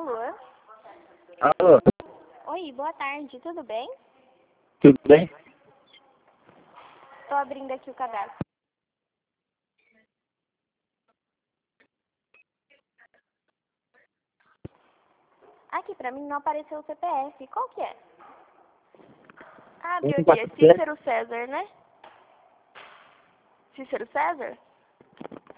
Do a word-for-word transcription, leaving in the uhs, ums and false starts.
Alô? Alô, Oi, boa tarde, tudo bem? tudo bem? Tô abrindo aqui o cadastro. Aqui pra mim não apareceu o C P F. Qual que é? Ah, abriu Um aqui. É quatro sete. Cícero César, né? Cícero César?